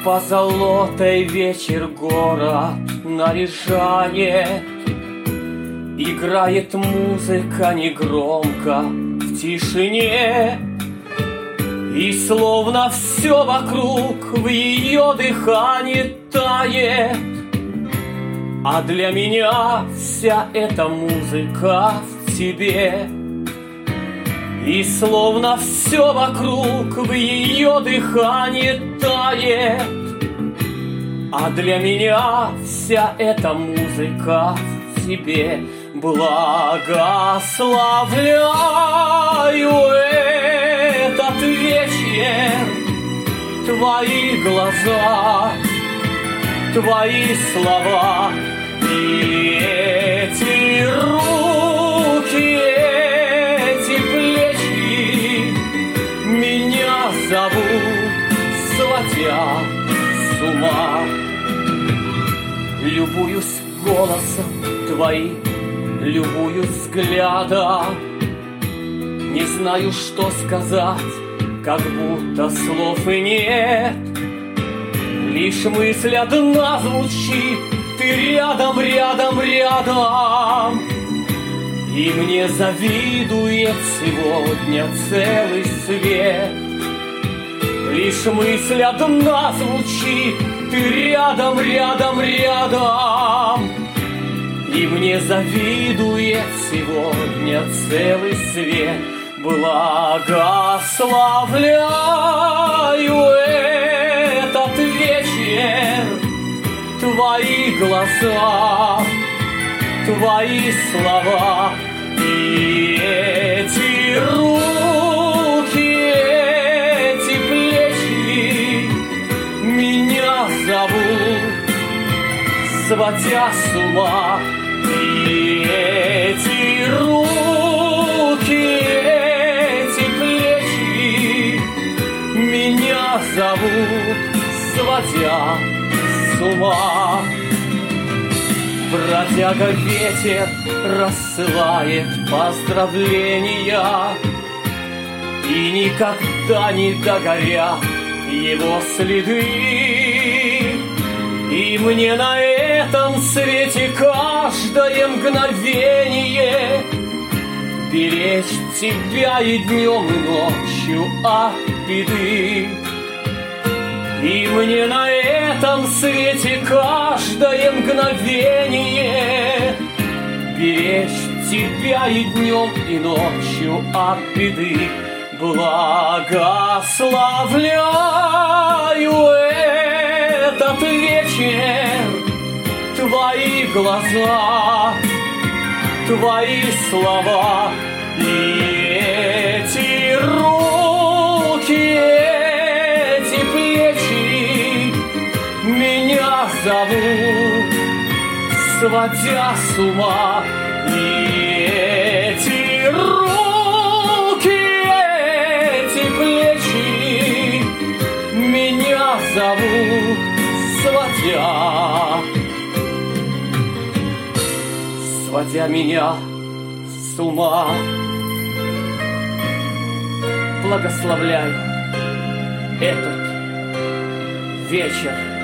позолотой вечер город наряжает. Играет музыка негромко в тишине, и словно все вокруг в ее дыхании тает. А для меня вся эта музыка в тебе, и словно все вокруг в ее дыхании тает. А для меня вся эта музыка в тебе. Благословляю этот вечер, твои глаза, твои слова и эти руки, эти плечи меня зовут, сводя с ума. Любуюсь голосом твоим, любуюсь взглядом, не знаю, что сказать, как будто слов и нет. Лишь мысль одна звучит: ты рядом, рядом, рядом. И мне завидует сегодня целый свет. Лишь мысль одна звучит: ты рядом, рядом, рядом. И мне завидует сегодня целый свет. Благословляю этот вечер, твои глаза, твои слова и эти руки, эти плечи меня зовут, сводя с ума. И эти руки, эти плечи меня зовут, сводя с ума. Бродяга ветер рассылает поздравления, и никогда не догорят его следы. И мне на этом свете каждое мгновение беречь тебя и днем, и ночью от беды. И мне на этом свете каждое мгновение беречь тебя и днем, и ночью от беды. Благословляю этот вечер, твои глаза, твои слова и эти руки, эти плечи меня зовут, сводя с ума. И эти руки, эти плечи меня зовут, сводя меня с ума. Благословляю этот вечер.